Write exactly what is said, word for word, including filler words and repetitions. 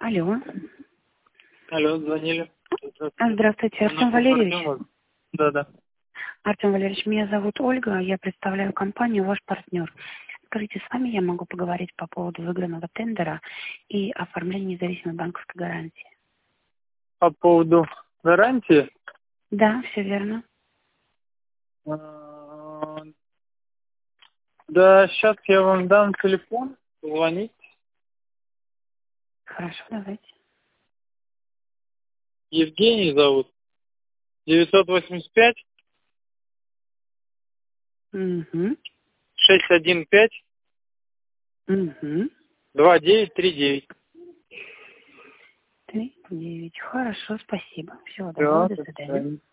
Алло. Алло, звонили. А, Здравствуйте, Артем Валерьевич. Да, да. Артем Валерьевич, меня зовут Ольга, я представляю компанию «Ваш партнер». Скажите, с вами я могу поговорить по поводу выигранного тендера и оформления независимой банковской гарантии? По поводу гарантии. Да, все верно. а, Да, сейчас я вам дам телефон, звонить. Хорошо, давайте. Евгений зовут. девятьсот восемьдесят пять Угу. шестьсот одиннадцать пять Угу. двадцать девять тридцать девять. Три, девять. Хорошо, спасибо. Всего Всё, доброго, до до свидания. свидания.